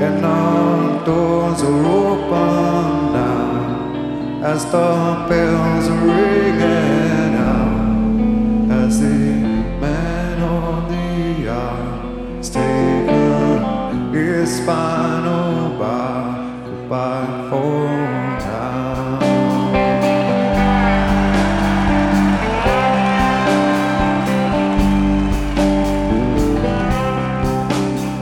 and all doors are open now as the bell